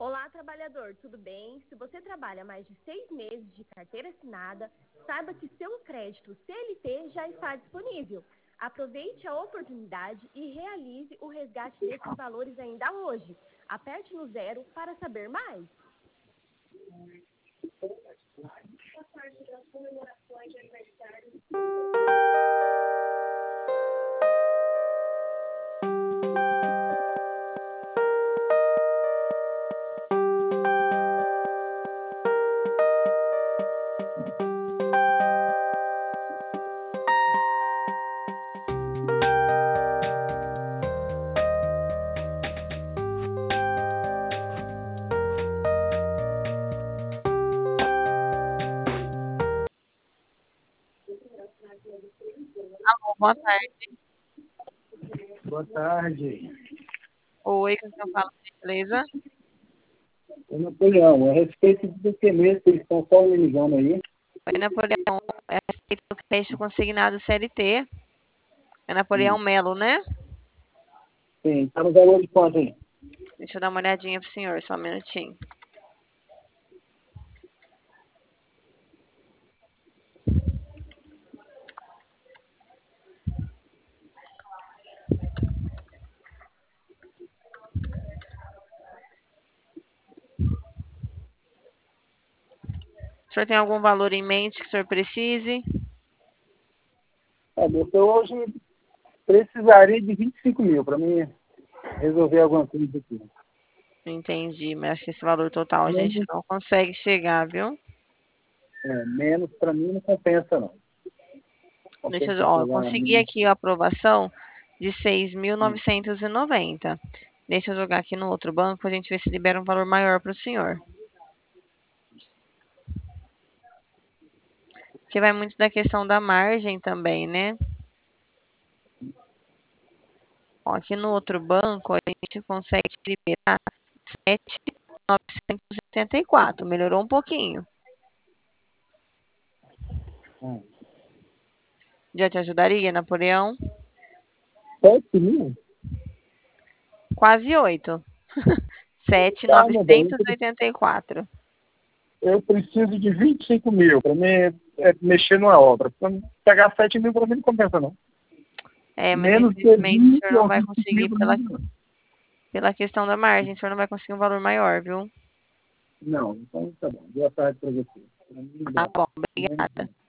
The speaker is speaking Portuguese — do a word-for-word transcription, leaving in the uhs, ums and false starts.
Olá, trabalhador, tudo bem? Se você trabalha mais de seis meses de carteira assinada, saiba que seu crédito C L T já está disponível. Aproveite a oportunidade e realize o resgate desses valores ainda hoje. Aperte no zero para saber mais. Alô, boa tarde. Boa tarde. Oi, com quem eu falo, beleza? Ô, Napoleão, a respeito do que mesmo que eles estão só me ligando aí? Oi, Napoleão, é a respeito do crédito consignado C L T. É Napoleão Sim, Melo, né? sim. Tá no valor de quanto aí? Deixa eu dar uma olhadinha pro senhor, só um minutinho. O senhor tem algum valor em mente que o senhor precise? É, eu hoje precisaria de vinte e cinco mil para mim resolver alguma coisa aqui. Entendi, mas acho que esse valor total a gente Menos, não consegue chegar, viu? é, menos para mim não compensa, não. Deixa Compensa eu, ó, eu pagar consegui menos. aqui a aprovação de seis mil novecentos e noventa. Deixa eu jogar aqui no outro banco pra gente ver se libera um valor maior para o senhor. Porque vai muito da questão da margem também, né? Ó, aqui no outro banco a gente consegue liberar sete mil novecentos e oitenta e quatro. Melhorou um pouquinho. Hum. Já te ajudaria, Napoleão? sete mil? Quase oito. sete mil Tá, meu bem. novecentos e oitenta e quatro. Eu preciso de vinte e cinco mil para mim é, mexer numa obra. Pra pegar sete mil para mim não compensa, não. É, mas Menos que infelizmente o vinte senhor não ou vai vinte e cinco mil conseguir para pela, mim não. pela questão da margem. O senhor não vai conseguir um valor maior, viu? Não, então tá bom. Boa tarde para você. Pra mim não Tá dá. bom, Menos obrigada. não.